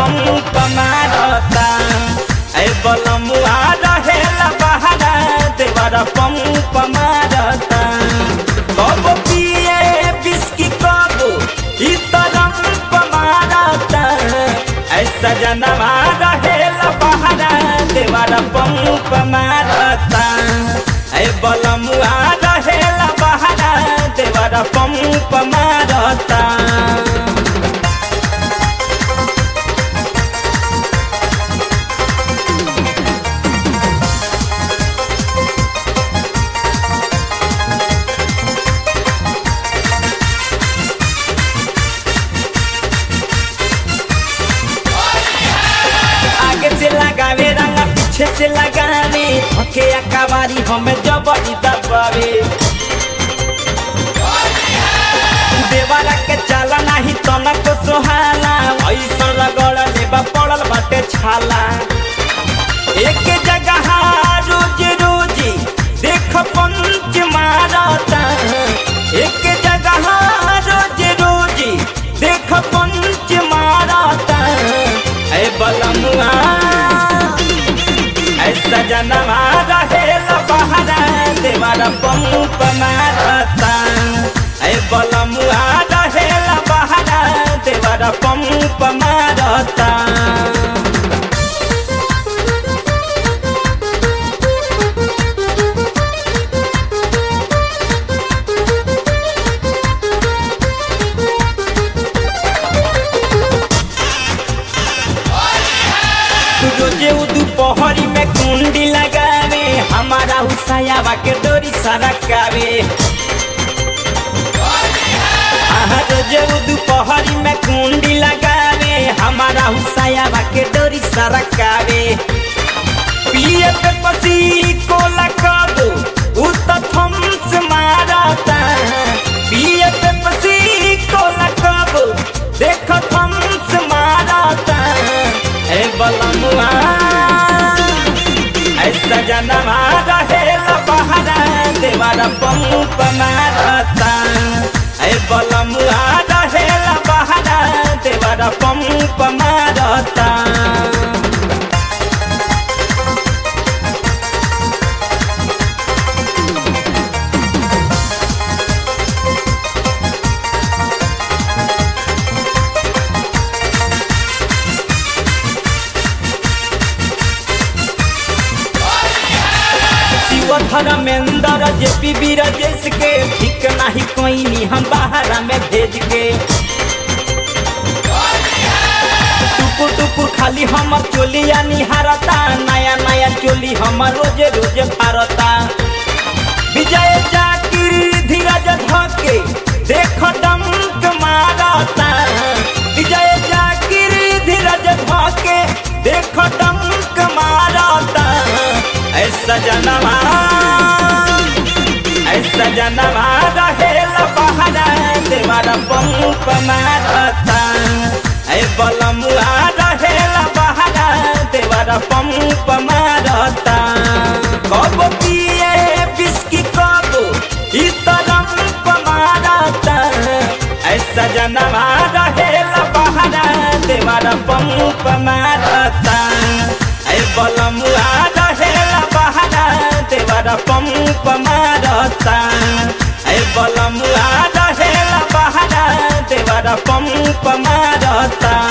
Pump मारता ए बलमुआ रहेला बहारा देवरा पंप मारता कब पिए बिस्की कब इतरंप मारता ऐसा जनवा रहेला बहारा देवरा पंप मारता ए बलमुआ रहेला बहारा देवरा पंप मारता से लगावे रंगा पीछे से लगावे थके अकावारी हमें जबरी दबावे देवारा के चाला नहीं तनको सोहाला ऐसा रगड़ लेबा पड़ल बाटे छाला एक जगह रोज रोज देख पंच मारता एक जगह रोज रोज देख पंच मारता ए बलमुआ ऐसा जनवा रहेला बहारा देवरा पंप मारता ए बलमुआ रहेला बहारा देवरा पंप मारता रोजे दोपहरी में कुंडी लगावे हमारा हुसैयावा के डोरी सरकावे रोजे दोपहरी में कुंडी लगावे हमारा हुसैयावा के डोरी सरकावे पिए पे पसी कोला कबो उत थम्स मारता पिए पे पसी कोला कबो देख थम्स मारता ए बलमुआ ऐसा जनवा रहेला बहारा देवरा पंप मारता ए बलमुआ रहेला बहारा देवरा पंप मारता धर्मेंद्र जेपी बीरजेश के ठीक नहीं कोई नहीं हम बाहर में भेज के टुकुर टुकुर खाली हम चोलिया निहारता नया नया चोली हम रोजे रोजे फारता विजय जाकिर धीरज धके देख डंक मारता विजय जाकिर धीरज धके देख डंक मारता ऐसा जनवा रहेला बहारा देवरा पंप मारता ए बलमुआ रहेला बहारा देवरा पंप मारता कब पिए बिस्की कब इतरंप मारता ऐसा जनवा रहेला बहारा देवरा पंप मारता ए बलमुआ रहेला बहारा देवरा पंप मारता ए बलमुआ रहेला बहारा देवरा पंप मारता।